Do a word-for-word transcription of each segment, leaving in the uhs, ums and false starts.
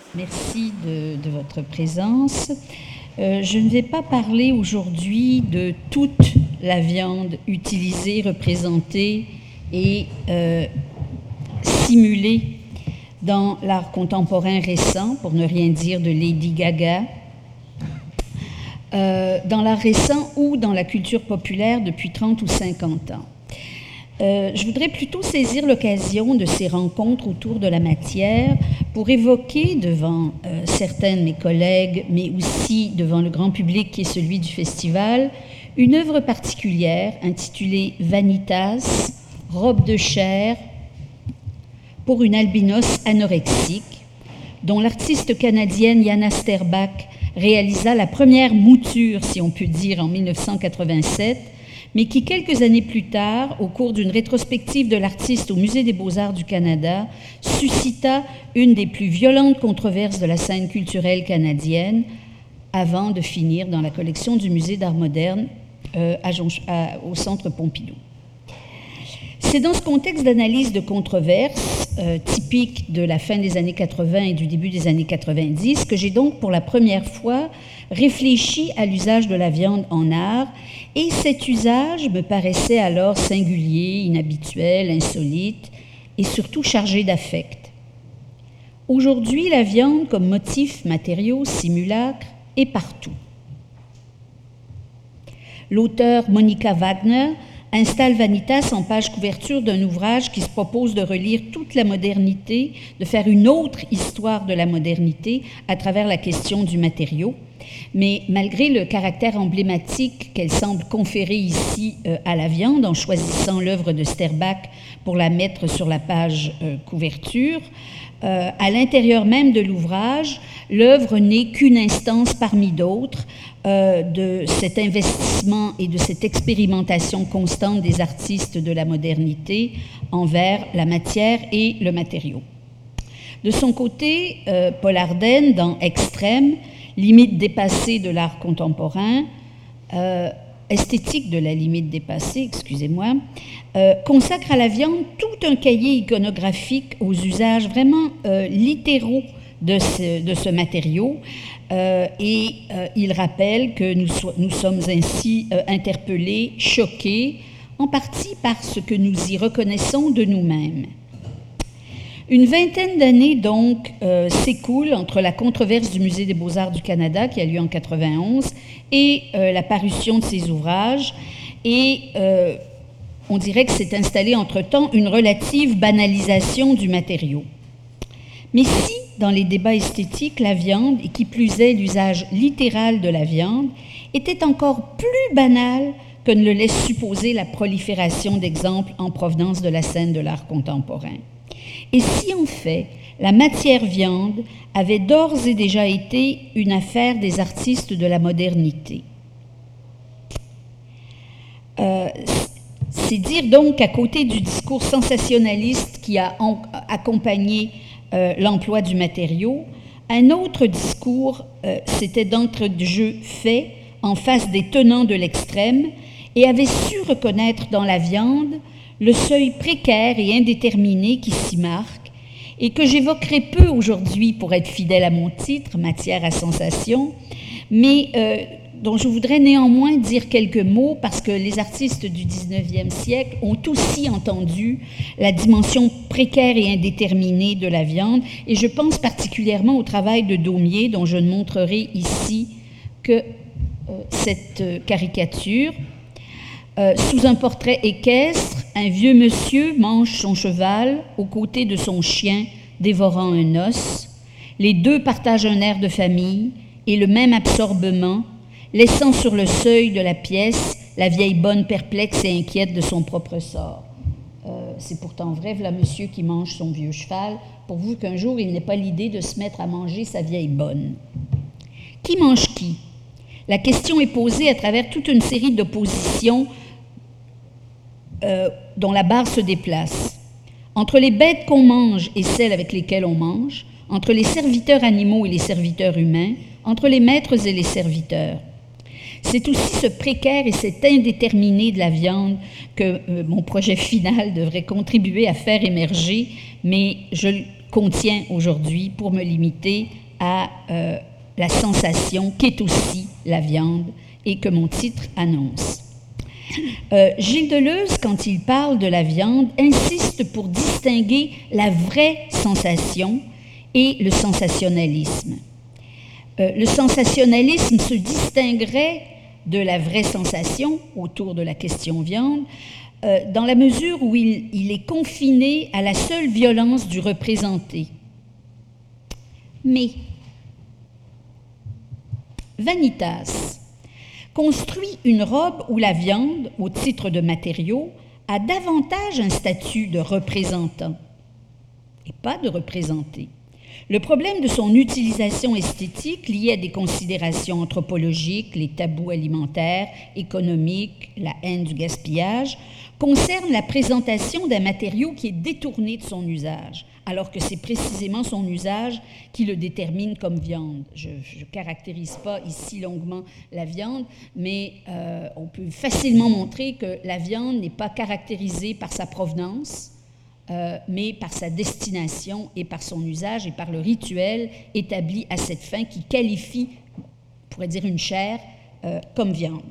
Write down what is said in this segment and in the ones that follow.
Merci de, de votre présence. Euh, je ne vais pas parler aujourd'hui de toute la viande utilisée, représentée et euh, simulée dans l'art contemporain récent, pour ne rien dire de Lady Gaga, euh, dans l'art récent ou dans la culture populaire depuis trente ou cinquante ans. Euh, je voudrais plutôt saisir l'occasion de ces rencontres autour de la matière pour évoquer devant euh, certains de mes collègues, mais aussi devant le grand public qui est celui du festival, une œuvre particulière intitulée Vanitas, robe de chair pour une albinos anorexique, dont l'artiste canadienne Jana Sterbak réalisa la première mouture, si on peut dire, en mille neuf cent quatre-vingt-sept, mais qui, quelques années plus tard, au cours d'une rétrospective de l'artiste au Musée des Beaux-Arts du Canada, suscita une des plus violentes controverses de la scène culturelle canadienne, avant de finir dans la collection du Musée d'Art moderne euh, à Jonch- à, au Centre Pompidou. C'est dans ce contexte d'analyse de controverse, euh, typique de la fin des années quatre-vingts et du début des années quatre-vingt-dix, que j'ai donc pour la première fois réfléchi à l'usage de la viande en art, et cet usage me paraissait alors singulier, inhabituel, insolite, et surtout chargé d'affect. Aujourd'hui, la viande comme motif, matériau, simulacre, est partout. L'auteure Monica Wagner installe Vanitas en page couverture d'un ouvrage qui se propose de relire toute la modernité, de faire une autre histoire de la modernité à travers la question du matériau. Mais malgré le caractère emblématique qu'elle semble conférer ici euh, à la viande en choisissant l'œuvre de Sterbak pour la mettre sur la page euh, couverture, euh, à l'intérieur même de l'ouvrage, l'œuvre n'est qu'une instance parmi d'autres euh, de cet investissement et de cette expérimentation constante des artistes de la modernité envers la matière et le matériau. De son côté, euh, Paul Arden, dans Extrême, limite dépassée de l'art contemporain, euh, esthétique de la limite dépassée, excusez-moi, euh, consacre à la viande tout un cahier iconographique aux usages vraiment euh, littéraux de ce, de ce matériau, euh, et euh, il rappelle que nous, so- nous sommes ainsi euh, interpellés, choqués, en partie par ce que nous y reconnaissons de nous-mêmes. Une vingtaine d'années, donc, euh, s'écoulent entre la controverse du Musée des Beaux-Arts du Canada, qui a lieu en quatre-vingt-onze, et euh, la parution de ces ouvrages. Et euh, on dirait que s'est installée entre-temps une relative banalisation du matériau. Mais si, dans les débats esthétiques, la viande, et qui plus est l'usage littéral de la viande, était encore plus banale que ne le laisse supposer la prolifération d'exemples en provenance de la scène de l'art contemporain. Et si en fait, la matière viande avait d'ores et déjà été une affaire des artistes de la modernité. Euh, c'est dire donc qu'à côté du discours sensationnaliste qui a en, accompagné euh, l'emploi du matériau, un autre discours, euh, c'était d'entre-jeu fait en face des tenants de l'extrême et avait su reconnaître dans la viande le seuil précaire et indéterminé qui s'y marque, et que j'évoquerai peu aujourd'hui pour être fidèle à mon titre, matière à sensation, mais euh, dont je voudrais néanmoins dire quelques mots parce que les artistes du dix-neuvième siècle ont aussi entendu la dimension précaire et indéterminée de la viande, et je pense particulièrement au travail de Daumier, dont je ne montrerai ici que euh, cette euh, caricature. Euh, sous un portrait équestre, un vieux monsieur mange son cheval aux côtés de son chien dévorant un os. Les deux partagent un air de famille et le même absorbement, laissant sur le seuil de la pièce la vieille bonne perplexe et inquiète de son propre sort. Euh, c'est pourtant vrai, voilà monsieur qui mange son vieux cheval, pourvu qu'un jour il n'ait pas l'idée de se mettre à manger sa vieille bonne. Qui mange qui? La question est posée à travers toute une série d'oppositions Euh, dont la barre se déplace. Entre les bêtes qu'on mange et celles avec lesquelles on mange, entre les serviteurs animaux et les serviteurs humains, entre les maîtres et les serviteurs. C'est aussi ce précaire et cet indéterminé de la viande que euh, mon projet final devrait contribuer à faire émerger, mais je contient aujourd'hui pour me limiter à euh, la sensation qu'est aussi la viande et que mon titre annonce. Euh, Gilles Deleuze, quand il parle de la viande, insiste pour distinguer la vraie sensation et le sensationnalisme. Euh, le sensationnalisme se distinguerait de la vraie sensation autour de la question viande, euh, dans la mesure où il, il est confiné à la seule violence du représenté. Mais Vanitas construit une robe où la viande, au titre de matériau, a davantage un statut de représentant et pas de représenté. Le problème de son utilisation esthétique, lié à des considérations anthropologiques, les tabous alimentaires, économiques, la haine du gaspillage, concerne la présentation d'un matériau qui est détourné de son usage, alors que c'est précisément son usage qui le détermine comme viande. Je ne caractérise pas ici longuement la viande, mais euh, on peut facilement montrer que la viande n'est pas caractérisée par sa provenance, euh, mais par sa destination et par son usage et par le rituel établi à cette fin qui qualifie, on pourrait dire, une chair euh, comme viande.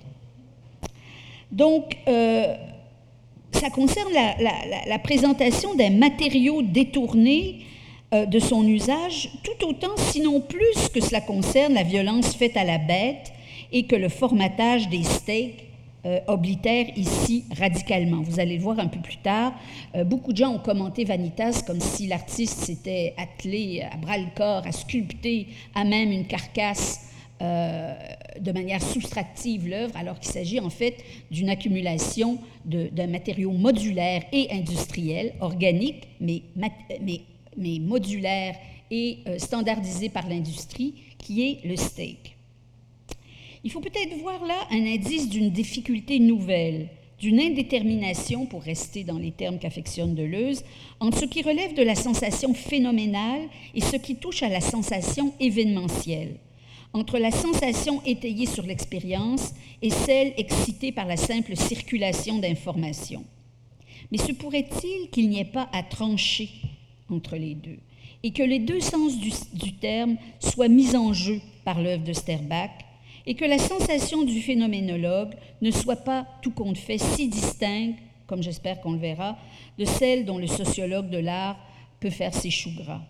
Donc, euh, ça concerne la, la, la présentation d'un matériau détourné euh, de son usage, tout autant, sinon plus, que cela concerne la violence faite à la bête et que le formatage des steaks euh, oblitère ici radicalement. Vous allez le voir un peu plus tard. Euh, beaucoup de gens ont commenté Vanitas comme si l'artiste s'était attelé à bras-le-corps à sculpter à même une carcasse Euh, de manière soustractive l'œuvre, alors qu'il s'agit en fait d'une accumulation de, d'un matériau modulaire et industriel, organique, mais, mais, mais modulaire et euh, standardisé par l'industrie, qui est le steak. Il faut peut-être voir là un indice d'une difficulté nouvelle, d'une indétermination, pour rester dans les termes qu'affectionne Deleuze, entre ce qui relève de la sensation phénoménale et ce qui touche à la sensation événementielle, entre la sensation étayée sur l'expérience et celle excitée par la simple circulation d'informations. Mais se pourrait-il qu'il n'y ait pas à trancher entre les deux et que les deux sens du, du terme soient mis en jeu par l'œuvre de Sterback et que la sensation du phénoménologue ne soit pas, tout compte fait, si distincte, comme j'espère qu'on le verra, de celle dont le sociologue de l'art peut faire ses choux gras.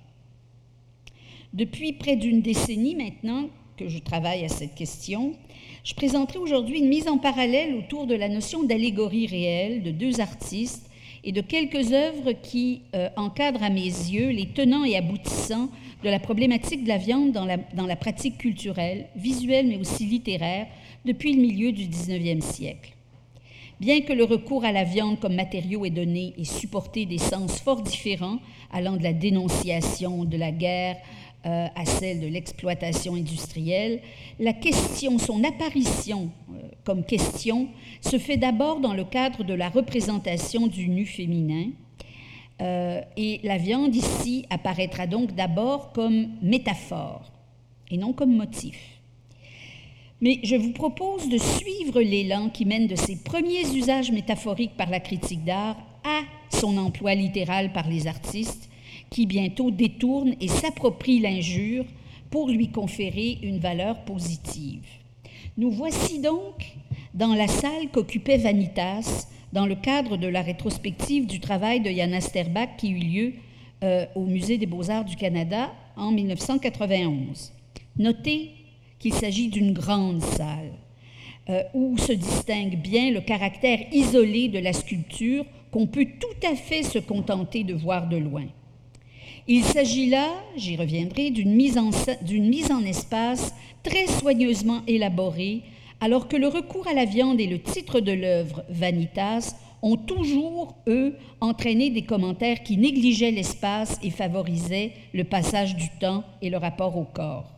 Depuis près d'une décennie maintenant, que je travaille à cette question, je présenterai aujourd'hui une mise en parallèle autour de la notion d'allégorie réelle de deux artistes et de quelques œuvres qui euh, encadrent à mes yeux les tenants et aboutissants de la problématique de la viande dans la, dans la pratique culturelle, visuelle mais aussi littéraire, depuis le milieu du dix-neuvième siècle. Bien que le recours à la viande comme matériau ait donné et supporté des sens fort différents, allant de la dénonciation, de la guerre, Euh, à celle de l'exploitation industrielle, la question, son apparition euh, comme question, se fait d'abord dans le cadre de la représentation du nu féminin, euh, et la viande ici apparaîtra donc d'abord comme métaphore et non comme motif. Mais je vous propose de suivre l'élan qui mène de ses premiers usages métaphoriques par la critique d'art à son emploi littéral par les artistes, qui bientôt détourne et s'approprie l'injure pour lui conférer une valeur positive. Nous voici donc dans la salle qu'occupait Vanitas dans le cadre de la rétrospective du travail de Jana Sterback qui eut lieu euh, au Musée des Beaux-Arts du Canada en mille neuf cent quatre-vingt-onze. Notez qu'il s'agit d'une grande salle euh, où se distingue bien le caractère isolé de la sculpture qu'on peut tout à fait se contenter de voir de loin. Il s'agit là, j'y reviendrai, d'une mise en, d'une mise en espace très soigneusement élaborée, alors que le recours à la viande et le titre de l'œuvre, Vanitas, ont toujours, eux, entraîné des commentaires qui négligeaient l'espace et favorisaient le passage du temps et le rapport au corps.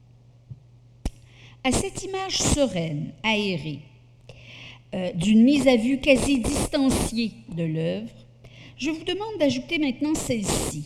À cette image sereine, aérée, euh, d'une mise à vue quasi distanciée de l'œuvre, je vous demande d'ajouter maintenant celle-ci.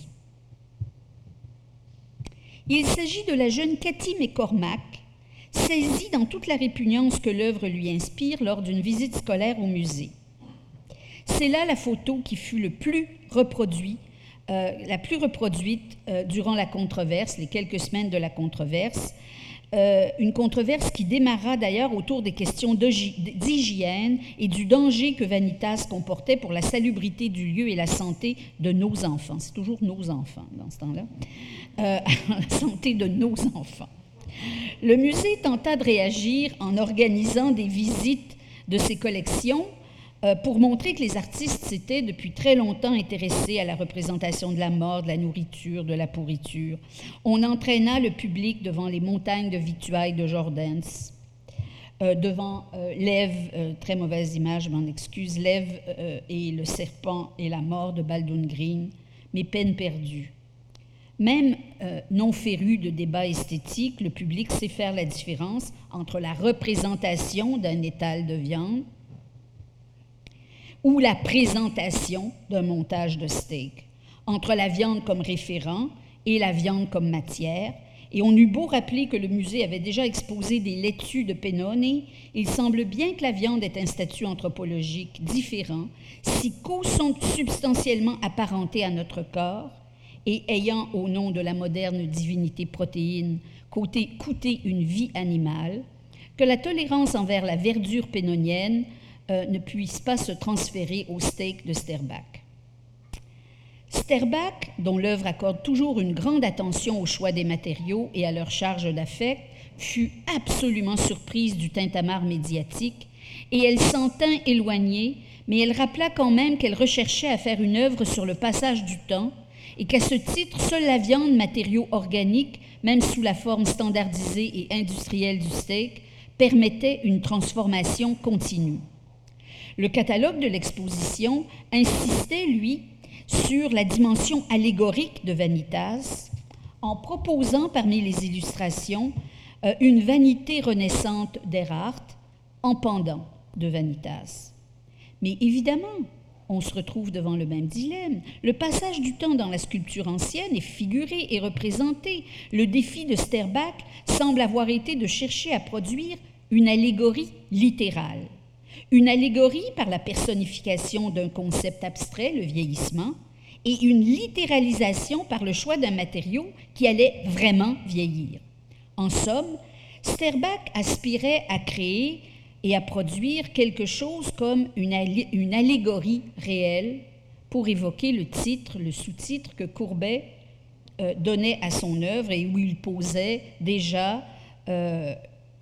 Il s'agit de la jeune Cathy McCormack, saisie dans toute la répugnance que l'œuvre lui inspire lors d'une visite scolaire au musée. C'est là la photo qui fut le plus reproduite euh, la plus reproduite euh, durant la controverse, les quelques semaines de la controverse, euh, une controverse qui démarra d'ailleurs autour des questions d'hygiène et du danger que Vanitas comportait pour la salubrité du lieu et la santé de nos enfants. C'est toujours nos enfants dans ce temps-là. Euh, la santé de nos enfants. Le musée tenta de réagir en organisant des visites de ses collections euh, pour montrer que les artistes s'étaient depuis très longtemps intéressés à la représentation de la mort, de la nourriture, de la pourriture. On entraîna le public devant les montagnes de victuailles de Jordaens, euh, devant euh, l'Ève, euh, très mauvaise image, je m'en excuse, l'Ève euh, et le serpent et la mort de Baldwin Green, mais peine perdue. Même euh, non féru de débats esthétiques, le public sait faire la différence entre la représentation d'un étal de viande ou la présentation d'un montage de steak, entre la viande comme référent et la viande comme matière. Et on eut beau rappeler que le musée avait déjà exposé des laitues de Pennone, il semble bien que la viande est un statut anthropologique différent, si co-substantiellement apparenté à notre corps, et ayant, au nom de la moderne divinité protéine, coûté, coûté une vie animale, que la tolérance envers la verdure pennonienne euh, ne puisse pas se transférer au steak de Sterback. Sterback, dont l'œuvre accorde toujours une grande attention au choix des matériaux et à leur charge d'affect, fut absolument surprise du tintamarre médiatique, et elle s'en tint éloignée, mais elle rappela quand même qu'elle recherchait à faire une œuvre sur le passage du temps, et qu'à ce titre, seule la viande, matériau organique, même sous la forme standardisée et industrielle du steak, permettait une transformation continue. Le catalogue de l'exposition insistait, lui, sur la dimension allégorique de Vanitas, en proposant parmi les illustrations euh, une vanité renaissante d'Erhardt en pendant de Vanitas. Mais évidemment, on se retrouve devant le même dilemme. Le passage du temps dans la sculpture ancienne est figuré et représenté. Le défi de Sterback semble avoir été de chercher à produire une allégorie littérale. Une allégorie par la personnification d'un concept abstrait, le vieillissement, et une littéralisation par le choix d'un matériau qui allait vraiment vieillir. En somme, Sterback aspirait à créer et à produire quelque chose comme une, allé- une allégorie réelle pour évoquer le titre, le sous-titre que Courbet euh, donnait à son œuvre et où il posait déjà euh,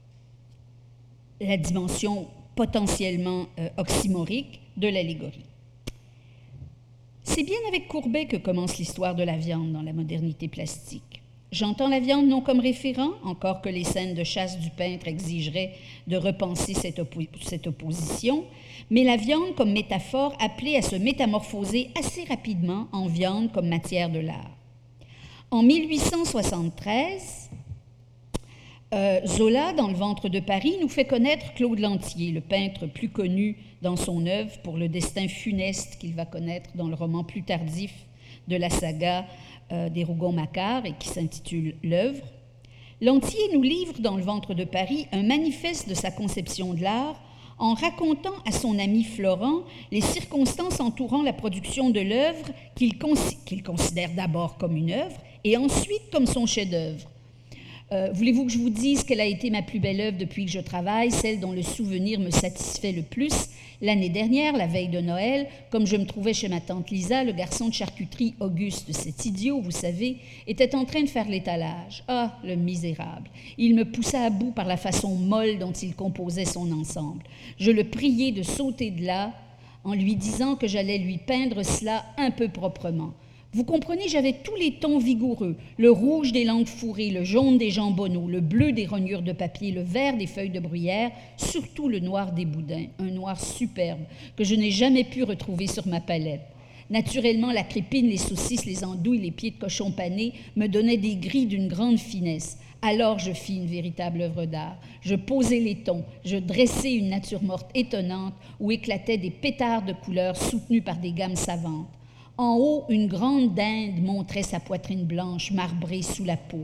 la dimension potentiellement euh, oxymorique de l'allégorie. C'est bien avec Courbet que commence l'histoire de la viande dans la modernité plastique. J'entends la viande non comme référent, encore que les scènes de chasse du peintre exigeraient de repenser cette, oppo- cette opposition, mais la viande comme métaphore appelée à se métamorphoser assez rapidement en viande comme matière de l'art. En mille huit cent soixante-treize, euh, Zola, dans Le ventre de Paris, nous fait connaître Claude Lantier, le peintre plus connu dans son œuvre pour le destin funeste qu'il va connaître dans le roman plus tardif de la saga euh, des Rougon-Macquart et qui s'intitule « L'œuvre ». Lantier nous livre dans Le ventre de Paris un manifeste de sa conception de l'art en racontant à son ami Florent les circonstances entourant la production de l'œuvre qu'il, cons- qu'il considère d'abord comme une œuvre et ensuite comme son chef-d'œuvre. Euh, voulez-vous que je vous dise quelle a été ma plus belle œuvre depuis que je travaille, celle dont le souvenir me satisfait le plus? L'année dernière, la veille de Noël, comme je me trouvais chez ma tante Lisa, le garçon de charcuterie Auguste, cet idiot, vous savez, était en train de faire l'étalage. Ah, le misérable! Il me poussa à bout par la façon molle dont il composait son ensemble. Je le priai de sauter de là en lui disant que j'allais lui peindre cela un peu proprement. Vous comprenez, j'avais tous les tons vigoureux, le rouge des langues fourrées, le jaune des jambonneaux, le bleu des rognures de papier, le vert des feuilles de bruyère, surtout le noir des boudins, un noir superbe que je n'ai jamais pu retrouver sur ma palette. Naturellement, la crépine, les saucisses, les andouilles, les pieds de cochon pané me donnaient des gris d'une grande finesse. Alors je fis une véritable œuvre d'art. Je posai les tons, je dressai une nature morte étonnante où éclataient des pétards de couleurs soutenus par des gammes savantes. En haut, une grande dinde montrait sa poitrine blanche, marbrée sous la peau.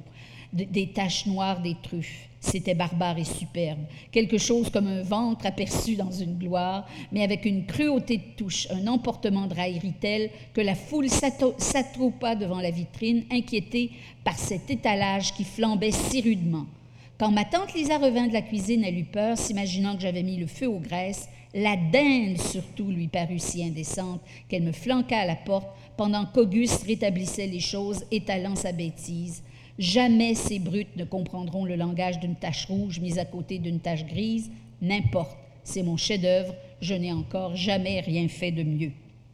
de, des taches noires des truffes. C'était barbare et superbe, quelque chose comme un ventre aperçu dans une gloire, mais avec une cruauté de touche, un emportement de raillerie tel que la foule s'attroupa devant la vitrine, inquiétée par cet étalage qui flambait si rudement. Quand ma tante Lisa revint de la cuisine, elle eut peur, s'imaginant que j'avais mis le feu aux graisses. La dinde, surtout, lui parut si indécente qu'elle me flanqua à la porte pendant qu'Auguste rétablissait les choses, étalant sa bêtise. Jamais ces brutes ne comprendront le langage d'une tache rouge mise à côté d'une tache grise. N'importe, c'est mon chef-d'œuvre, je n'ai encore jamais rien fait de mieux.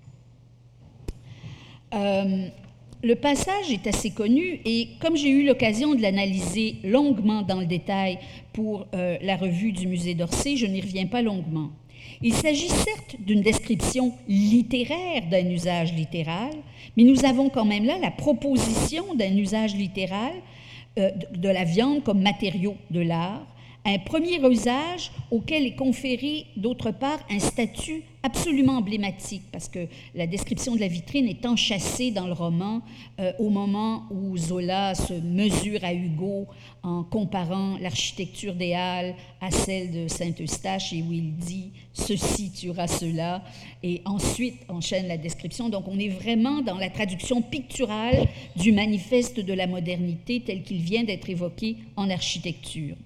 Euh, le passage est assez connu et comme j'ai eu l'occasion de l'analyser longuement dans le détail pour euh, la revue du musée d'Orsay, je n'y reviens pas longuement. Il s'agit certes d'une description littéraire d'un usage littéral, mais nous avons quand même là la proposition d'un usage littéral euh, de la viande comme matériau de l'art, un premier usage auquel est conféré d'autre part un statut absolument emblématique, parce que la description de la vitrine est enchâssée dans le roman euh, au moment où Zola se mesure à Hugo en comparant l'architecture des Halles à celle de Saint-Eustache et où il dit « ceci tuera cela » et ensuite enchaîne la description. Donc on est vraiment dans la traduction picturale du manifeste de la modernité tel qu'il vient d'être évoqué en architecture.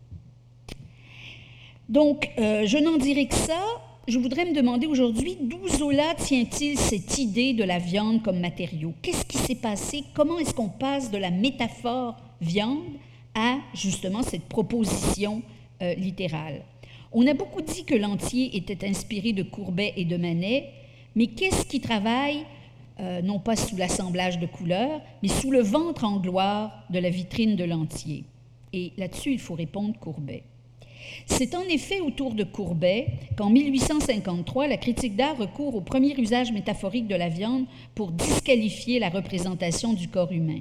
Donc, euh, je n'en dirai que ça. Je voudrais me demander aujourd'hui d'où Zola tient-il cette idée de la viande comme matériau? Qu'est-ce qui s'est passé? Comment est-ce qu'on passe de la métaphore viande à justement cette proposition euh, littérale? On a beaucoup dit que Lantier était inspiré de Courbet et de Manet, mais qu'est-ce qui travaille, euh, non pas sous l'assemblage de couleurs, mais sous le ventre en gloire de la vitrine de Lantier? Et là-dessus, il faut répondre Courbet. C'est en effet autour de Courbet qu'en mille huit cent cinquante-trois, la critique d'art recourt au premier usage métaphorique de la viande pour disqualifier la représentation du corps humain.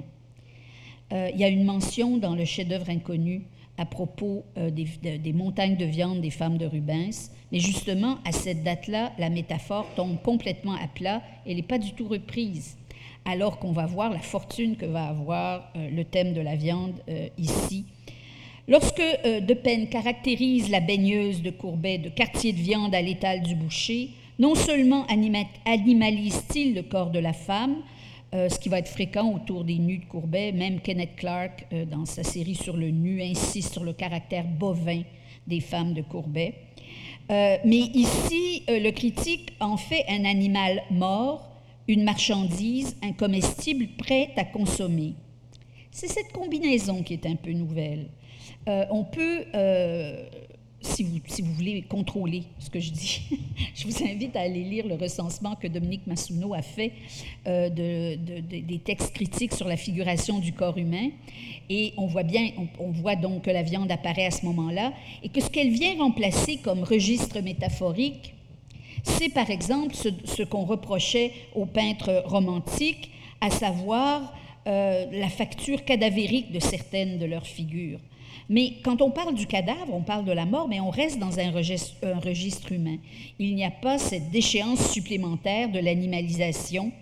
Euh, il y a une mention dans le chef-d'œuvre inconnu à propos euh, des, de, des montagnes de viande des femmes de Rubens, mais justement, à cette date-là, la métaphore tombe complètement à plat, elle n'est pas du tout reprise, alors qu'on va voir la fortune que va avoir euh, le thème de la viande euh, ici. Lorsque euh, De Penne caractérise la baigneuse de Courbet de quartier de viande à l'étal du boucher, non seulement anima- animalise-t-il le corps de la femme, euh, ce qui va être fréquent autour des nus de Courbet, même Kenneth Clark, euh, dans sa série sur le nu, insiste sur le caractère bovin des femmes de Courbet. Euh, mais ici, euh, le critique en fait un animal mort, une marchandise, un comestible prêt à consommer. C'est cette combinaison qui est un peu nouvelle. Euh, on peut, euh, si, vous, si vous voulez contrôler ce que je dis, je vous invite à aller lire le recensement que Dominique Massouneau a fait euh, de, de, de, des textes critiques sur la figuration du corps humain. Et on voit bien, on, on voit donc que la viande apparaît à ce moment-là et que ce qu'elle vient remplacer comme registre métaphorique, c'est par exemple ce, ce qu'on reprochait aux peintres romantiques, à savoir euh, la facture cadavérique de certaines de leurs figures. Mais quand on parle du cadavre, on parle de la mort, mais on reste dans un registre, un registre humain. Il n'y a pas cette déchéance supplémentaire de l'animalisation,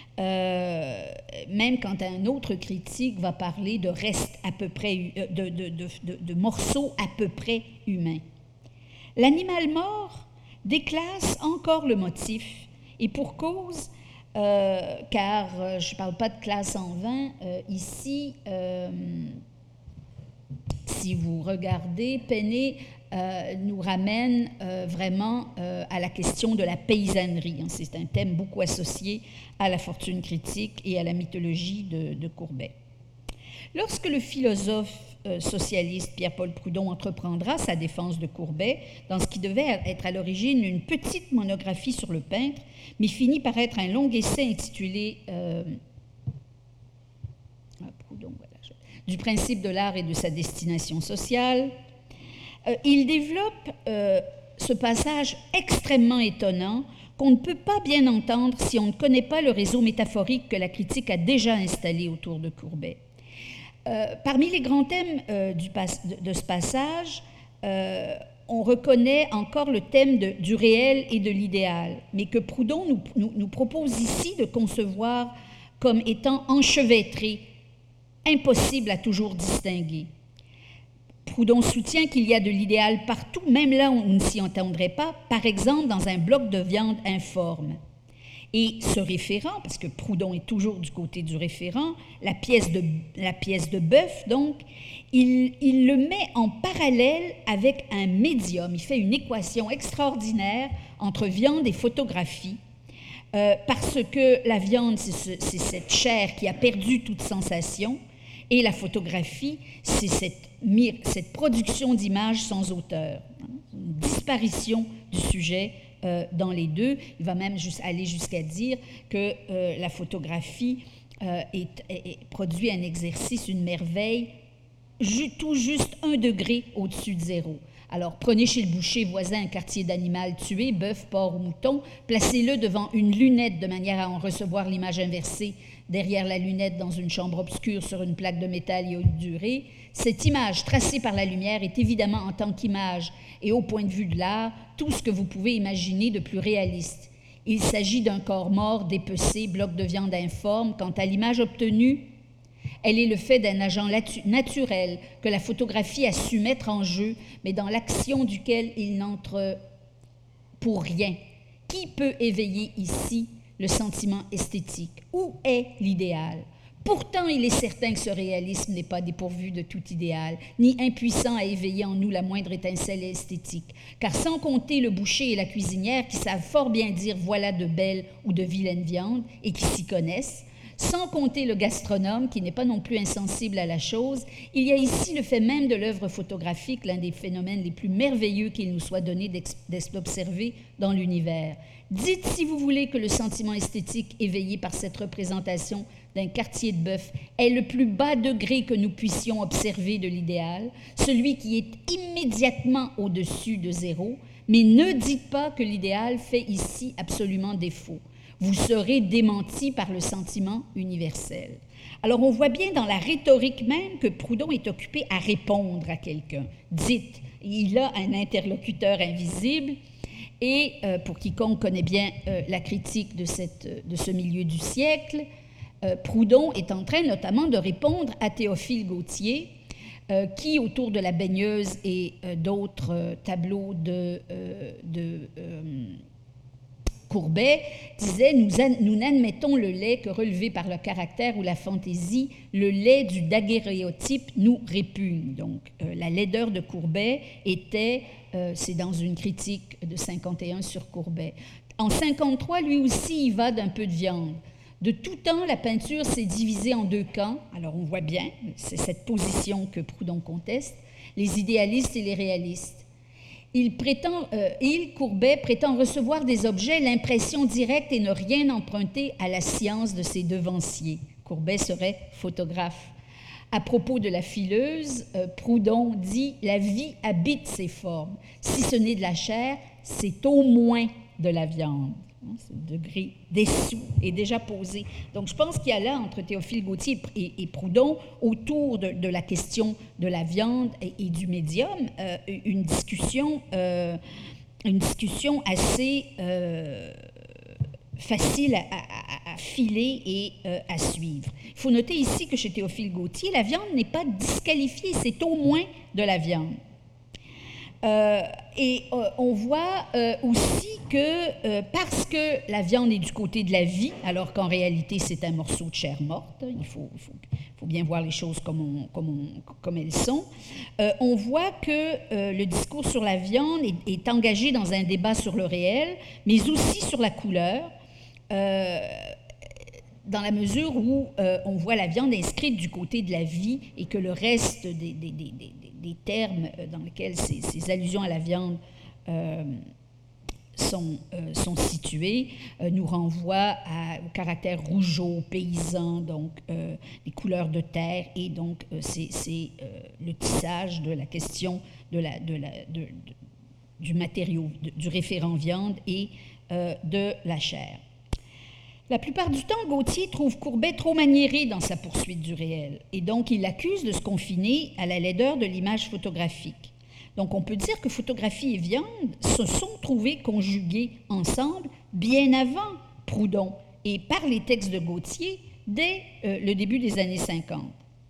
euh, même quand un autre critique va parler de restes à peu près, de, de, de, de, de morceaux à peu près humains. L'animal mort déclasse encore le motif, et pour cause, euh, car euh, je ne parle pas de classe en vin, euh, ici... Euh, Si vous regardez, Pennet euh, nous ramène euh, vraiment euh, à la question de la paysannerie. C'est un thème beaucoup associé à la fortune critique et à la mythologie de, de Courbet. Lorsque le philosophe euh, socialiste Pierre-Paul Proudhon entreprendra sa défense de Courbet, dans ce qui devait être à l'origine une petite monographie sur le peintre, mais finit par être un long essai intitulé euh, ah, Proudhon, voilà. Du principe de l'art et de sa destination sociale. Euh, il développe euh, ce passage extrêmement étonnant qu'on ne peut pas bien entendre si on ne connaît pas le réseau métaphorique que la critique a déjà installé autour de Courbet. Euh, parmi les grands thèmes euh, du pas, de, de ce passage, euh, on reconnaît encore le thème de, du réel et de l'idéal, mais que Proudhon nous, nous, nous propose ici de concevoir comme étant enchevêtré, impossible à toujours distinguer. Proudhon soutient qu'il y a de l'idéal partout, même là où on ne s'y entendrait pas, par exemple dans un bloc de viande informe. Et ce référent, parce que Proudhon est toujours du côté du référent, la pièce de, la pièce de bœuf, donc, il, il le met en parallèle avec un médium. Il fait une équation extraordinaire entre viande et photographie, euh, parce que la viande, c'est, ce, c'est cette chair qui a perdu toute sensation, et la photographie, c'est cette, cette production d'images sans auteur, hein, une disparition du sujet euh, dans les deux. Il va même juste aller jusqu'à dire que euh, la photographie euh, est, est, est, produit un exercice, une merveille, ju, tout juste un degré au-dessus de zéro. Alors, prenez chez le boucher voisin un quartier d'animal tué, bœuf, porc ou mouton, placez-le devant une lunette de manière à en recevoir l'image inversée derrière la lunette dans une chambre obscure sur une plaque de métal et haute durée. Cette image tracée par la lumière est évidemment en tant qu'image et au point de vue de l'art, tout ce que vous pouvez imaginer de plus réaliste. Il s'agit d'un corps mort, dépecé, bloc de viande informe. Quant à l'image obtenue, elle est le fait d'un agent naturel que la photographie a su mettre en jeu, mais dans l'action duquel il n'entre pour rien. Qui peut éveiller ici le sentiment esthétique? Où est l'idéal? Pourtant, il est certain que ce réalisme n'est pas dépourvu de tout idéal, ni impuissant à éveiller en nous la moindre étincelle esthétique. Car sans compter le boucher et la cuisinière qui savent fort bien dire « voilà de belle ou de vilaine viande » et qui s'y connaissent, sans compter le gastronome qui n'est pas non plus insensible à la chose, il y a ici le fait même de l'œuvre photographique, l'un des phénomènes les plus merveilleux qu'il nous soit donné d'observer dans l'univers. Dites, si vous voulez, que le sentiment esthétique éveillé par cette représentation d'un quartier de bœuf est le plus bas degré que nous puissions observer de l'idéal, celui qui est immédiatement au-dessus de zéro, mais ne dites pas que l'idéal fait ici absolument défaut. Vous serez démenti par le sentiment universel. Alors, on voit bien dans la rhétorique même que Proudhon est occupé à répondre à quelqu'un. Dites, il a un interlocuteur invisible. Et euh, pour quiconque connaît bien euh, la critique de, cette, de ce milieu du siècle, euh, Proudhon est en train notamment de répondre à Théophile Gautier, euh, qui, autour de la baigneuse et euh, d'autres euh, tableaux de, euh, de euh, Courbet, disait « Nous, nous n'admettons le lait que relevé par le caractère ou la fantaisie, le lait du daguerréotype nous répugne. » Donc, euh, la laideur de Courbet était... Euh, c'est dans une critique de cinquante et un sur Courbet. En cinquante-trois, lui aussi, il va d'un peu de viande. De tout temps, la peinture s'est divisée en deux camps. Alors, on voit bien, c'est cette position que Proudhon conteste, les idéalistes et les réalistes. Il, prétend, euh, il, Courbet, prétend recevoir des objets, l'impression directe et ne rien emprunter à la science de ses devanciers. Courbet serait photographe. À propos de la fileuse, euh, Proudhon dit « La vie habite ses formes. Si ce n'est de la chair, c'est au moins de la viande. » Ce degré dessous est déjà posé. Donc, je pense qu'il y a là, entre Théophile Gautier et, et Proudhon, autour de, de la question de la viande et, et du médium, euh, une discussion, euh, une discussion assez euh, facile à, à, à filer et euh, à suivre. Il faut noter ici que chez Théophile Gautier, la viande n'est pas disqualifiée, c'est au moins de la viande. Euh, et euh, on voit euh, aussi que euh, parce que la viande est du côté de la vie, alors qu'en réalité c'est un morceau de chair morte, il faut, il faut, il faut bien voir les choses comme, on, comme, on, comme elles sont, euh, on voit que euh, le discours sur la viande est, est engagé dans un débat sur le réel, mais aussi sur la couleur, euh, dans la mesure où euh, on voit la viande inscrite du côté de la vie et que le reste des, des, des, des, des termes dans lesquels ces, ces allusions à la viande euh, sont, euh, sont situées euh, nous renvoient à, au caractère rougeau, paysan, donc euh, les couleurs de terre et donc euh, c'est, c'est euh, le tissage de la question de la, de la, de, de, du matériau, de, du référent viande et euh, de la chair. La plupart du temps, Gautier trouve Courbet trop maniéré dans sa poursuite du réel, et donc il l'accuse de se confiner à la laideur de l'image photographique. Donc on peut dire que photographie et viande se sont trouvées conjuguées ensemble bien avant Proudhon, et par les textes de Gautier dès euh, le début des années cinquante.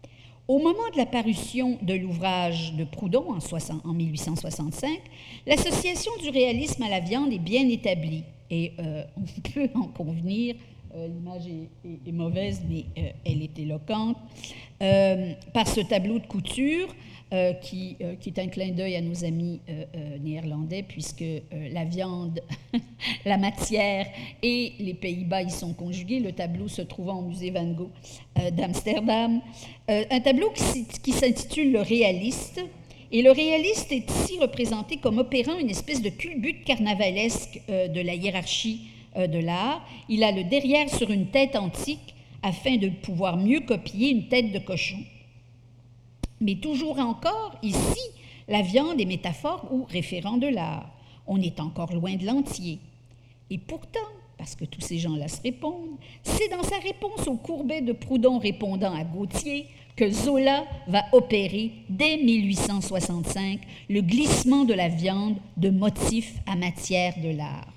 Au moment de la parution de l'ouvrage de Proudhon en, soixante, en mille huit cent soixante-cinq, l'association du réalisme à la viande est bien établie. Et euh, on peut en convenir, euh, l'image est, est, est mauvaise, mais euh, elle est éloquente, euh, par ce tableau de couture euh, qui, euh, qui est un clin d'œil à nos amis euh, euh, néerlandais, puisque euh, la viande, la matière et les Pays-Bas y sont conjugués. Le tableau se trouvant au musée Van Gogh euh, d'Amsterdam. Euh, un tableau qui, qui s'intitule « Le réaliste ». Et le réaliste est ici représenté comme opérant une espèce de culbute carnavalesque euh, de la hiérarchie euh, de l'art. Il a le derrière sur une tête antique afin de pouvoir mieux copier une tête de cochon. Mais toujours encore, ici, la viande est métaphore ou référent de l'art. On est encore loin de l'entier. Et pourtant, parce que tous ces gens-là se répondent, c'est dans sa réponse au Courbet de Proudhon répondant à Gautier que Zola va opérer dès mille huit cent soixante-cinq le glissement de la viande de motif à matière de l'art.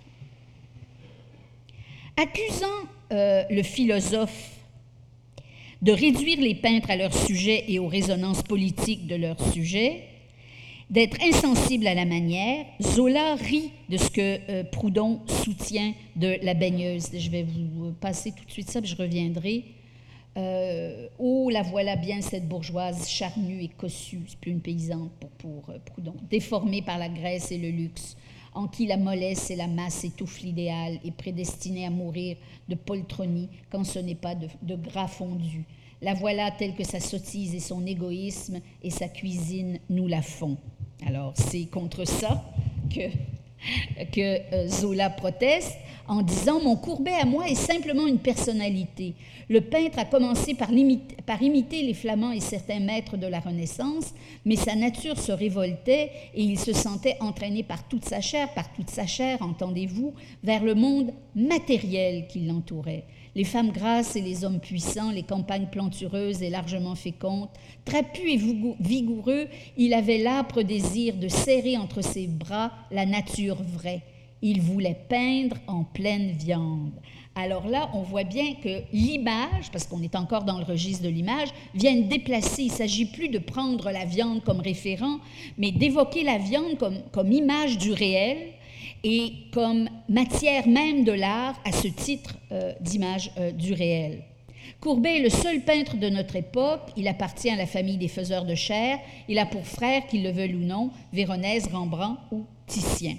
Accusant euh, le philosophe de réduire les peintres à leur sujet et aux résonances politiques de leur sujet, d'être insensible à la manière, Zola rit de ce que euh, Proudhon soutient de la baigneuse. Je vais vous passer tout de suite ça, puis je reviendrai. Euh, oh, la voilà bien cette bourgeoise charnue et cossue, c'est plus une paysanne pour, pour euh, Proudhon, déformée par la graisse et le luxe, en qui la mollesse et la masse étouffent l'idéal et prédestinée à mourir de poltronie quand ce n'est pas de, de gras fondu. La voilà telle que sa sottise et son égoïsme et sa cuisine nous la font. Alors, c'est contre ça que, que Zola proteste en disant « Mon Courbet à moi est simplement une personnalité. Le peintre a commencé par, limiter, par imiter les Flamands et certains maîtres de la Renaissance, mais sa nature se révoltait et il se sentait entraîné par toute sa chair, par toute sa chair, entendez-vous, vers le monde matériel qui l'entourait. Les femmes grasses et les hommes puissants, les campagnes plantureuses et largement fécondes, trapus et vigoureux, il avait l'âpre désir de serrer entre ses bras la nature vraie. Il voulait peindre en pleine viande. » Alors là, on voit bien que l'image, parce qu'on est encore dans le registre de l'image, vient déplacer. Il ne s'agit plus de prendre la viande comme référent, mais d'évoquer la viande comme, comme image du réel et comme matière même de l'art à ce titre euh, d'image euh, du réel. Courbet est le seul peintre de notre époque. Il appartient à la famille des faiseurs de chair. Il a pour frères, qu'ils le veulent ou non, Véronèse, Rembrandt ou Titien.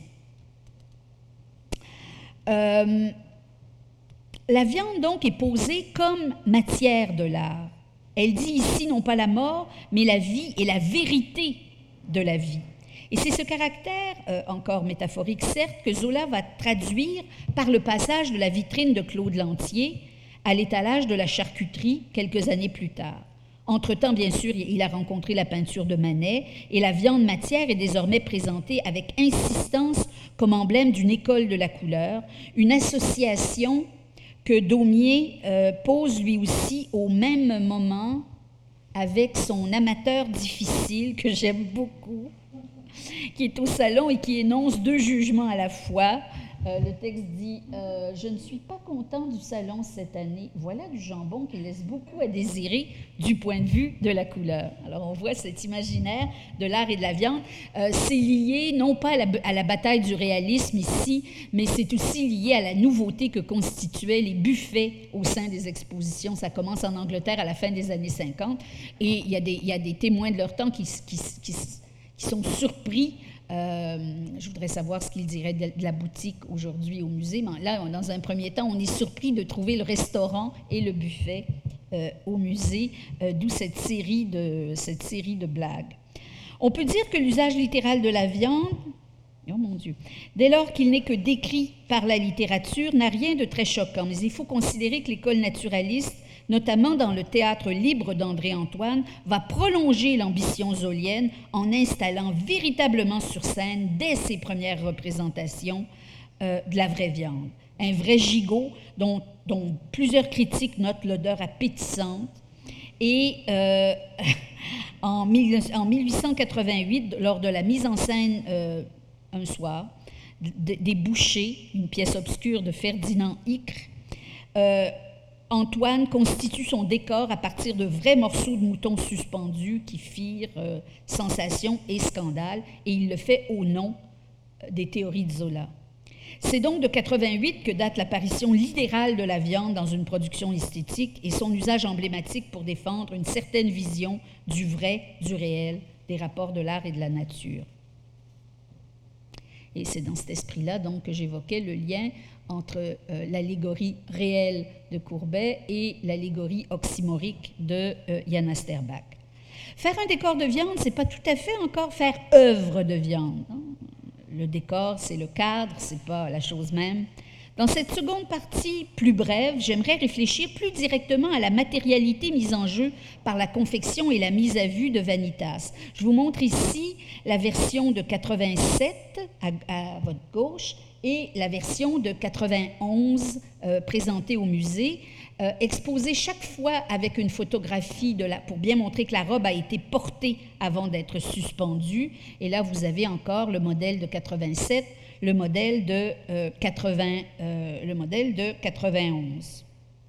Euh, la viande, donc, est posée comme matière de l'art. Elle dit ici non pas la mort, mais la vie et la vérité de la vie. Et c'est ce caractère, euh, encore métaphorique certes, que Zola va traduire par le passage de la vitrine de Claude Lantier à l'étalage de la charcuterie quelques années plus tard. Entre-temps, bien sûr, il a rencontré la peinture de Manet et la viande matière est désormais présentée avec insistance comme emblème d'une école de la couleur, une association que Daumier euh, pose lui aussi au même moment avec son amateur difficile que j'aime beaucoup, qui est au salon et qui énonce deux jugements à la fois. Euh, le texte dit euh, « Je ne suis pas content du salon cette année. Voilà du jambon qui laisse beaucoup à désirer du point de vue de la couleur. » Alors, on voit cet imaginaire de l'art et de la viande. Euh, c'est lié non pas à la, à la bataille du réalisme ici, mais c'est aussi lié à la nouveauté que constituaient les buffets au sein des expositions. Ça commence en Angleterre à la fin des années cinquante. Et il y a des, il y a des témoins de leur temps qui, qui, qui, qui sont surpris. Euh, je voudrais savoir ce qu'ils diraient de la boutique aujourd'hui au musée. Mais là, dans un premier temps, on est surpris de trouver le restaurant et le buffet euh, au musée, euh, d'où cette série, de, cette série de blagues. On peut dire que l'usage littéral de la viande, oh mon Dieu, dès lors qu'il n'est que décrit par la littérature, n'a rien de très choquant. Mais il faut considérer que l'école naturaliste, notamment dans le théâtre libre d'André-Antoine, va prolonger l'ambition zolienne en installant véritablement sur scène, dès ses premières représentations, euh, de la vraie viande. Un vrai gigot dont, dont plusieurs critiques notent l'odeur appétissante. Et euh, en, mille, en mille huit cent quatre-vingt-huit, lors de la mise en scène euh, un soir, de, des Bouchers, une pièce obscure de Ferdinand Icre, euh, Antoine constitue son décor à partir de vrais morceaux de moutons suspendus qui firent euh, sensation et scandale, et il le fait au nom des théories de Zola. C'est donc de quatre-vingt-huit que date l'apparition littérale de la viande dans une production esthétique et son usage emblématique pour défendre une certaine vision du vrai, du réel, des rapports de l'art et de la nature. Et c'est dans cet esprit-là donc que j'évoquais le lien entre euh, l'allégorie réelle de Courbet et l'allégorie oxymorique de euh, Jan Asterbach. Faire un décor de viande, c'est pas tout à fait encore faire œuvre de viande. Hein? Le décor, c'est le cadre, c'est pas la chose même. Dans cette seconde partie plus brève, j'aimerais réfléchir plus directement à la matérialité mise en jeu par la confection et la mise à vue de Vanitas. Je vous montre ici la version de quatre-vingt-sept à, à votre gauche et la version de quatre-vingt-onze euh, présentée au musée, euh, exposée chaque fois avec une photographie de la, pour bien montrer que la robe a été portée avant d'être suspendue. Et là, vous avez encore le modèle de quatre-vingt-sept, le modèle de, euh, quatre-vingts, euh, le modèle de quatre-vingt-onze.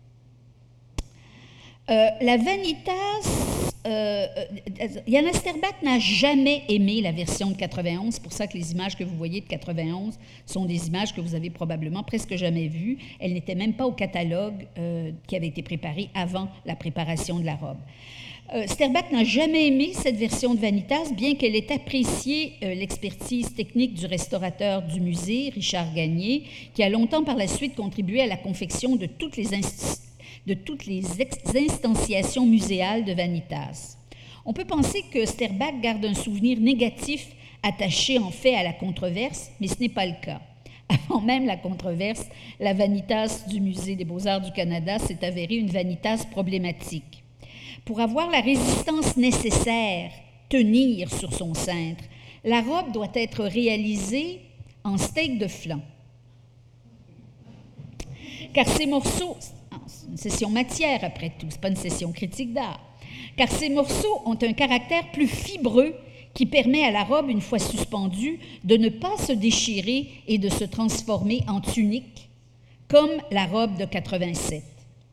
Euh, la Vanitas, euh, Jan Asterbach n'a jamais aimé la version de quatre-vingt-onze, c'est pour ça que les images que vous voyez de quatre-vingt-onze sont des images que vous avez probablement presque jamais vues. Elles n'étaient même pas au catalogue euh, qui avait été préparé avant la préparation de la robe. Euh, Sterbach n'a jamais aimé cette version de Vanitas, bien qu'elle ait apprécié euh, l'expertise technique du restaurateur du musée, Richard Gagné, qui a longtemps par la suite contribué à la confection de toutes les, inst- de toutes les instanciations muséales de Vanitas. On peut penser que Sterbach garde un souvenir négatif attaché en fait à la controverse, mais ce n'est pas le cas. Avant même la controverse, la Vanitas du Musée des Beaux-Arts du Canada s'est avérée une Vanitas problématique. Pour avoir la résistance nécessaire, tenir sur son cintre, la robe doit être réalisée en steak de flanc. Car ces morceaux, c'est une session matière après tout, ce n'est pas une session critique d'art, car ces morceaux ont un caractère plus fibreux qui permet à la robe, une fois suspendue, de ne pas se déchirer et de se transformer en tunique, comme la robe de quatre-vingt-sept.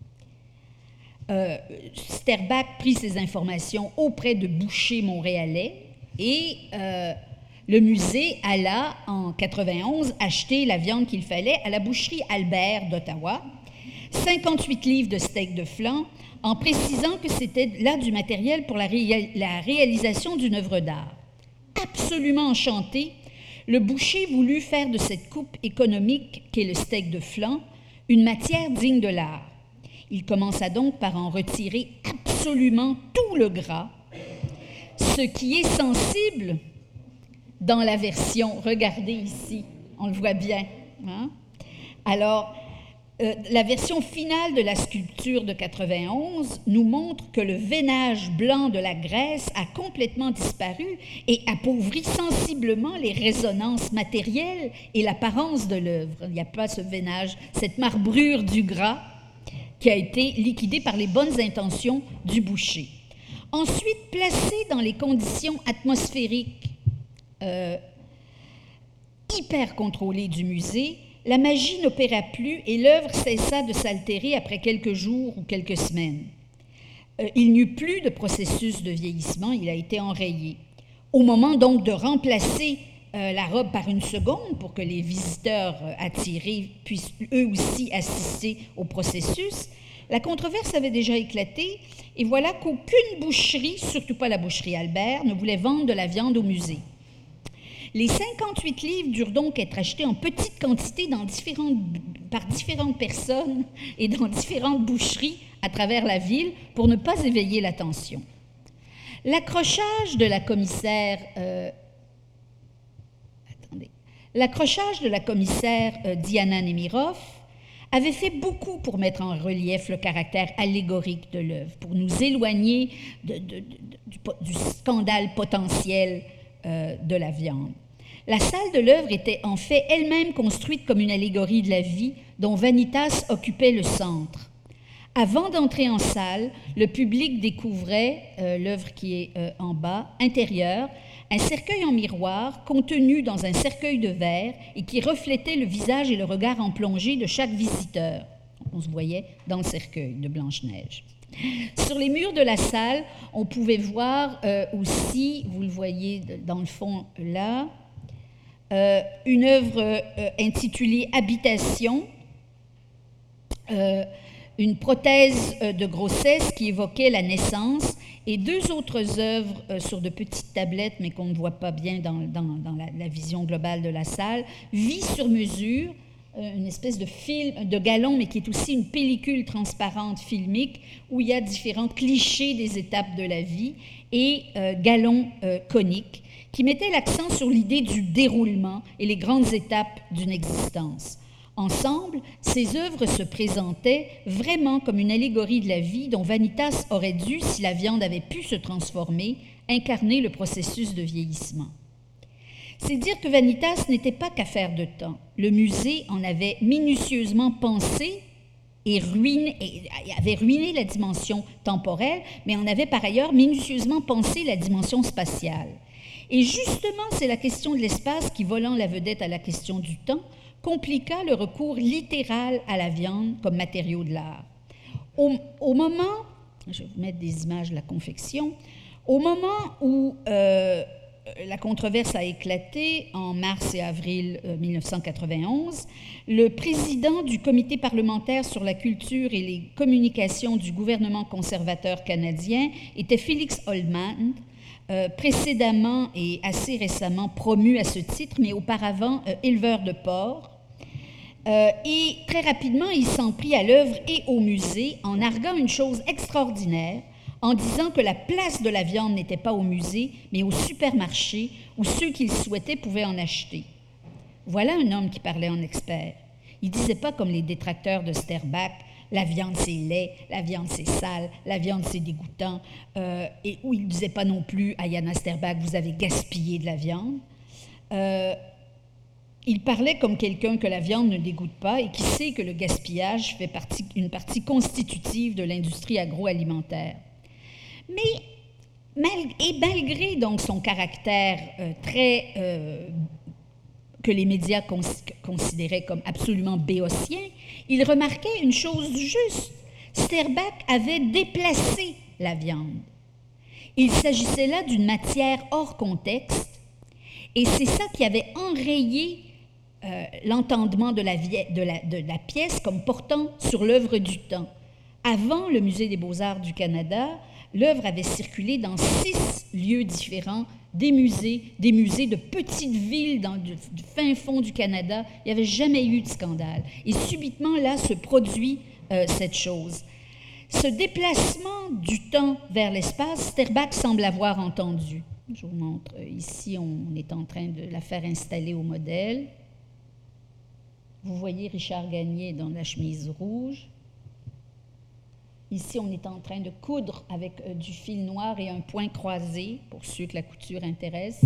Euh, Sterbach prit ces informations auprès de bouchers montréalais et euh, le musée alla en quatre-vingt-onze acheter la viande qu'il fallait à la boucherie Albert d'Ottawa, cinquante-huit livres de steak de flanc, en précisant que c'était là du matériel pour la, ré- la réalisation d'une œuvre d'art. Absolument enchanté, le boucher voulut faire de cette coupe économique qu'est le steak de flanc une matière digne de l'art. Il commença donc par en retirer absolument tout le gras, ce qui est sensible dans la version, regardez ici, on le voit bien. Hein? Alors, euh, la version finale de la sculpture de quatre-vingt-onze nous montre que le veinage blanc de la graisse a complètement disparu et appauvrit sensiblement les résonances matérielles et l'apparence de l'œuvre. Il n'y a pas ce veinage, cette marbrure du gras qui a été liquidé par les bonnes intentions du boucher. Ensuite, placé dans les conditions atmosphériques euh, hyper contrôlées du musée, la magie n'opéra plus et l'œuvre cessa de s'altérer après quelques jours ou quelques semaines. Euh, il n'y eut plus de processus de vieillissement, il a été enrayé. Au moment donc de remplacer Euh, la robe par une seconde pour que les visiteurs euh, attirés puissent eux aussi assister au processus, la controverse avait déjà éclaté et voilà qu'aucune boucherie, surtout pas la boucherie Albert, ne voulait vendre de la viande au musée. Les cinquante-huit livres durent donc être achetés en petite quantité dans différentes, par différentes personnes et dans différentes boucheries à travers la ville pour ne pas éveiller l'attention. L'accrochage de la commissaire euh, L'accrochage de la commissaire euh, Diana Nemiroff avait fait beaucoup pour mettre en relief le caractère allégorique de l'œuvre, pour nous éloigner de, de, de, du, du scandale potentiel euh, de la viande. La salle de l'œuvre était en fait elle-même construite comme une allégorie de la vie dont Vanitas occupait le centre. Avant d'entrer en salle, le public découvrait euh, l'œuvre qui est euh, en bas, intérieure, un cercueil en miroir contenu dans un cercueil de verre et qui reflétait le visage et le regard en plongée de chaque visiteur. on se voyait dans le cercueil de Blanche-Neige. Sur les murs de la salle, on pouvait voir euh, aussi, vous le voyez dans le fond là, euh, une œuvre euh, intitulée « Habitation euh, », une prothèse euh, de grossesse qui évoquait la naissance, et deux autres œuvres euh, sur de petites tablettes, mais qu'on ne voit pas bien dans, dans, dans la, la vision globale de la salle, « Vie sur mesure », une espèce de film, de galon, mais qui est aussi une pellicule transparente filmique où il y a différents clichés des étapes de la vie, et euh, galon euh, conique, qui mettait l'accent sur l'idée du déroulement et les grandes étapes d'une existence. Ensemble, ces œuvres se présentaient vraiment comme une allégorie de la vie dont Vanitas aurait dû, si la viande avait pu se transformer, incarner le processus de vieillissement. C'est dire que Vanitas n'était pas qu'affaire de temps. Le musée en avait minutieusement pensé et, ruiné, et avait ruiné la dimension temporelle, mais en avait par ailleurs minutieusement pensé la dimension spatiale. Et justement, c'est la question de l'espace qui, volant la vedette à la question du temps, compliqua le recours littéral à la viande comme matériau de l'art. Au, au moment, je vais vous mettre des images de la confection, au moment où euh, la controverse a éclaté en mars et avril mille neuf cent quatre-vingt-onze, le président du comité parlementaire sur la culture et les communications du gouvernement conservateur canadien était Félix Oldman, euh, précédemment et assez récemment promu à ce titre, mais auparavant euh, éleveur de porcs. Euh, et très rapidement, il s'en prit à l'œuvre et au musée en arguant une chose extraordinaire, en disant que la place de la viande n'était pas au musée, mais au supermarché, où ceux qui le souhaitaient pouvaient en acheter. Voilà un homme qui parlait en expert. Il ne disait pas comme les détracteurs de Sterback, la viande c'est laid, la viande c'est sale, la viande c'est dégoûtant, euh, et où il ne disait pas non plus à Yana Sterback, vous avez gaspillé de la viande. Euh, il parlait comme quelqu'un que la viande ne dégoûte pas et qui sait que le gaspillage fait partie, une partie constitutive de l'industrie agroalimentaire. Mais, mal, et malgré donc son caractère euh, très, euh, que les médias cons, considéraient comme absolument béotien, il remarquait une chose juste. Sterback avait déplacé la viande. Il s'agissait là d'une matière hors contexte, et c'est ça qui avait enrayé euh, l'entendement de la, de, la, de la pièce comme portant sur l'œuvre du temps. Avant le Musée des Beaux-Arts du Canada, l'œuvre avait circulé dans six lieux différents, des musées, des musées de petites villes dans du, du fin fond du Canada. Il n'y avait jamais eu de scandale. Et subitement, là, se produit euh, cette chose. Ce déplacement du temps vers l'espace, Sterback semble avoir entendu. Je vous montre. Ici, on est en train de la faire installer au modèle. Vous voyez Richard Gagné dans la chemise rouge. Ici, on est en train de coudre avec euh, du fil noir et un point croisé, pour ceux que la couture intéresse.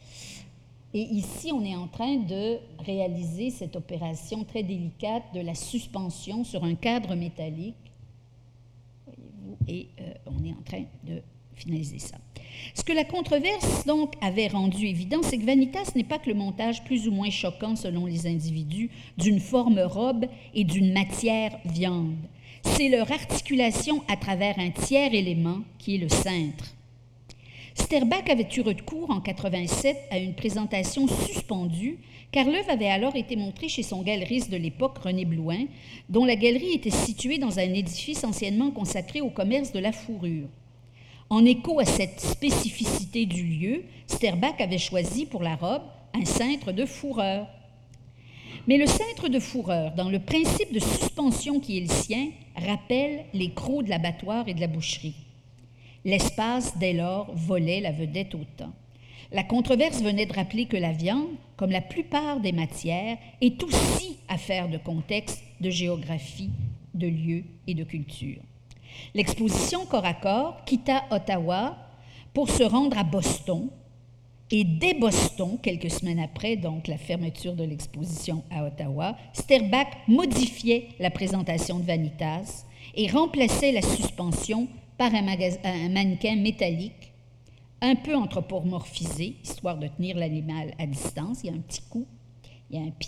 Et ici, on est en train de réaliser cette opération très délicate de la suspension sur un cadre métallique. Voyez-vous, et euh, on est en train de finaliser ça. Ce que la controverse, donc, avait rendu évident, c'est que Vanitas n'est pas que le montage plus ou moins choquant, selon les individus, d'une forme robe et d'une matière viande. C'est leur articulation à travers un tiers élément qui est le cintre. Sterback avait eu recours en quatre-vingt-sept à une présentation suspendue, car l'œuvre avait alors été montrée chez son galeriste de l'époque, René Blouin, dont la galerie était située dans un édifice anciennement consacré au commerce de la fourrure. En écho à cette spécificité du lieu, Sterback avait choisi pour la robe un cintre de fourreur. Mais le cintre de fourreur, dans le principe de suspension qui est le sien, rappelle les crocs de l'abattoir et de la boucherie. L'espace, dès lors, volait la vedette au temps. La controverse venait de rappeler que la viande, comme la plupart des matières, est aussi affaire de contexte, de géographie, de lieu et de culture. L'exposition Corps à Corps quitta Ottawa pour se rendre à Boston, et dès Boston, quelques semaines après, donc la fermeture de l'exposition à Ottawa, Sterback modifiait la présentation de Vanitas et remplaçait la suspension par un, un mannequin métallique, un peu anthropomorphisé, histoire de tenir l'animal à distance. Il y a un petit cou, il y a un pied,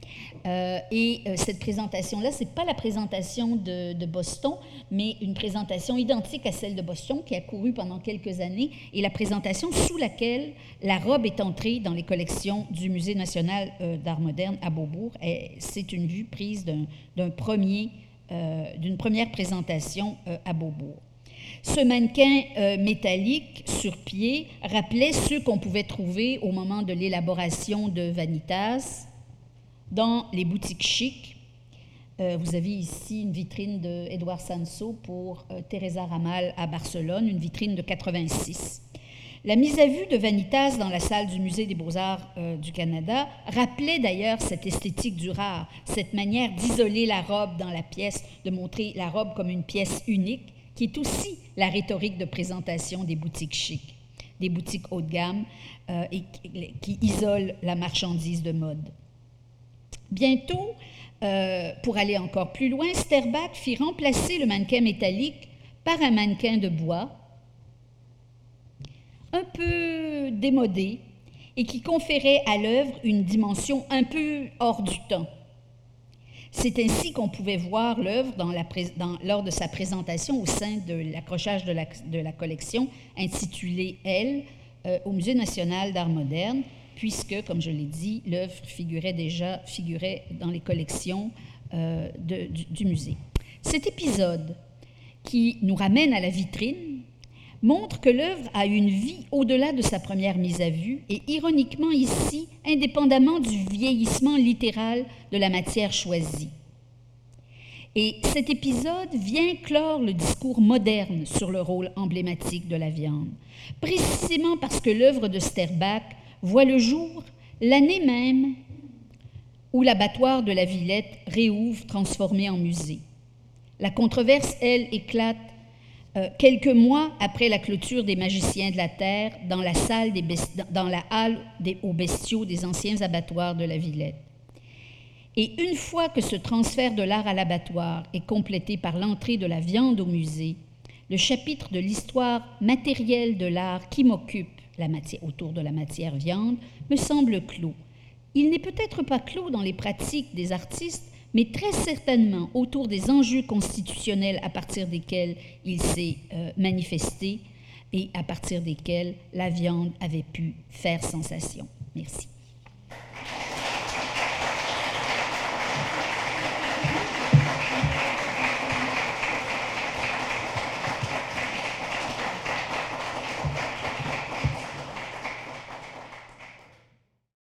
Euh, et euh, cette présentation-là, ce n'est pas la présentation de, de Boston, mais une présentation identique à celle de Boston qui a couru pendant quelques années, et la présentation sous laquelle la robe est entrée dans les collections du Musée national euh, d'art moderne à Beaubourg. Et c'est une vue prise d'un, d'un premier, euh, d'une première présentation euh, à Beaubourg. Ce mannequin euh, métallique sur pied rappelait ceux qu'on pouvait trouver au moment de l'élaboration de Vanitas dans les boutiques chics. Euh, vous avez ici une vitrine d'Edouard Sanso pour euh, Teresa Ramal à Barcelone, une vitrine de quatre-vingt-six. La mise à vue de Vanitas dans la salle du Musée des Beaux-Arts euh, du Canada rappelait d'ailleurs cette esthétique du rare, cette manière d'isoler la robe dans la pièce, de montrer la robe comme une pièce unique, qui est aussi la rhétorique de présentation des boutiques chics, des boutiques haut de gamme euh, et qui, qui isolent la marchandise de mode. Bientôt, euh, pour aller encore plus loin, Sterback fit remplacer le mannequin métallique par un mannequin de bois, un peu démodé, et qui conférait à l'œuvre une dimension un peu hors du temps. C'est ainsi qu'on pouvait voir l'œuvre dans la, dans, lors de sa présentation au sein de l'accrochage de la, de la collection intitulée « Elle euh, » au Musée national d'art moderne, puisque, comme je l'ai dit, l'œuvre figurait déjà figurait dans les collections euh, de, du, du musée. Cet épisode, qui nous ramène à la vitrine, montre que l'œuvre a une vie au-delà de sa première mise à vue et, ironiquement ici, indépendamment du vieillissement littéral de la matière choisie. Et cet épisode vient clore le discours moderne sur le rôle emblématique de la viande, précisément parce que l'œuvre de Sterback voit le jour l'année même où l'abattoir de la Villette réouvre transformé en musée. La controverse, elle, éclate euh, quelques mois après la clôture des Magiciens de la Terre dans la, salle des besti- dans la halle des, aux bestiaux des anciens abattoirs de la Villette. Et une fois que ce transfert de l'art à l'abattoir est complété par l'entrée de la viande au musée, le chapitre de l'histoire matérielle de l'art qui m'occupe la matière, autour de la matière viande me semble clos. Il n'est peut-être pas clos dans les pratiques des artistes, mais très certainement autour des enjeux constitutionnels à partir desquels il s'est euh, manifesté et à partir desquels la viande avait pu faire sensation. Merci.